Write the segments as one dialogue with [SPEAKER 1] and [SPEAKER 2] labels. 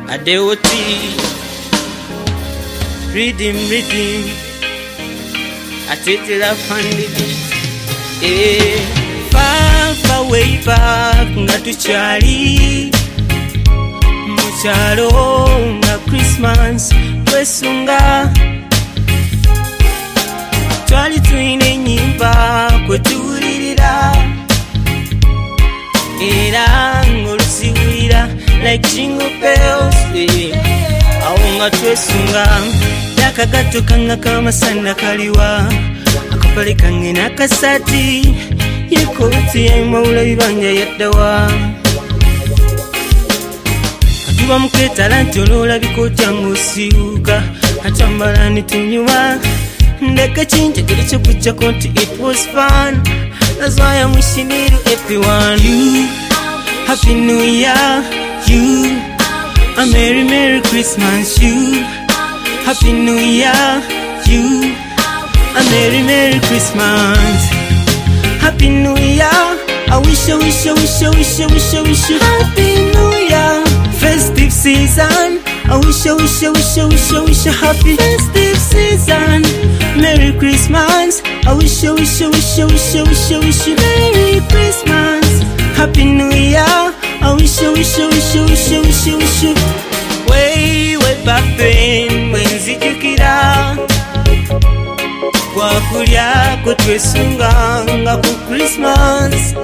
[SPEAKER 1] Adewoti, redeem, atetela pandidi. Far way back, ngatuchali muchalo na Christmas kwesunga. Twali twine nyimba kwetulirira era ngolusiwira like jingle bells. Aunga twesunga yakagato kanga kama sana kaliwa akapale kange nakasati yekoti ya maula bibanja yaddawa atuba muketa lantolola bikota ngusiuka atambala nitunyuma ndeka chinje kilicho kucha konti. It was fun, that's why I'm wishing it to everyone. You, Happy New Year. You, a Merry Christmas. You, Happy New Year. You, a Merry Christmas. Happy New Year. I wish you Happy New Year. Festive season. I wish you happy festive season. Merry Christmas. I wish you Merry Christmas. Happy New Year. I wish you way back then when zikikira wakulya kutwesunga nga ku Christmas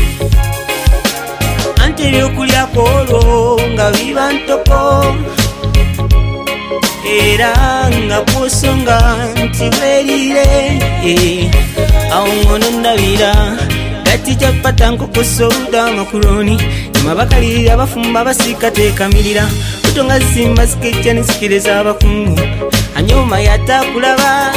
[SPEAKER 1] ante yokulya kolo nga biba ntoko era nga kusonga nti berire awo ngono ndabira gati japata nkoko soda makuroni mabakalira abafumba basika tekamirira utonga simba sketcha nisikiriza abakungu anyuma yatakulaba.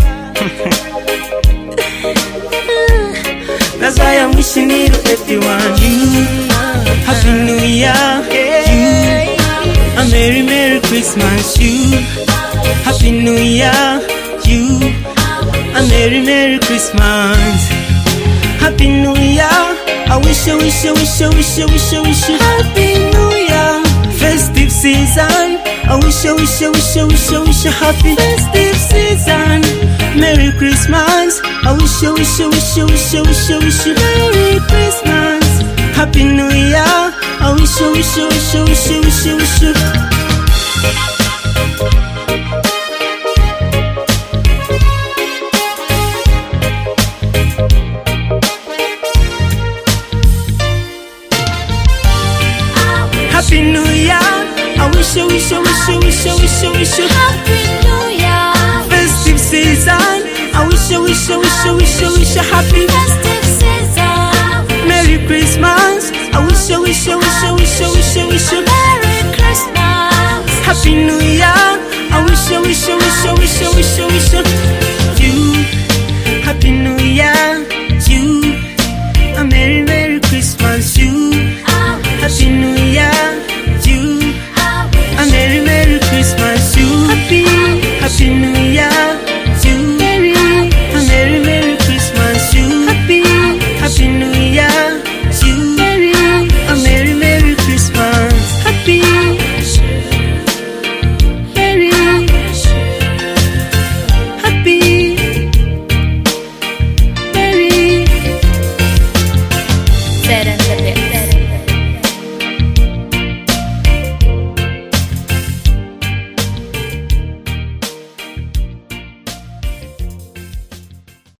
[SPEAKER 1] That's why I'm wishing it to everyone. You, Happy New Year. You, a Merry Christmas. You, Happy New Year. You, a Merry Christmas. Happy New Year. I wish you Happy New Year. Festive season. I wish you happy festive season. Merry Christmas. I wish you Merry Christmas. Happy New Year. I wish you Happy New Year. I wish you Happy New Year. Festive season. I wish you happy festive season. Merry Christmas. I wish you Merry Christmas. Happy New Year. I wish you you Happy New Year. You a Merry Christmas. You Happy New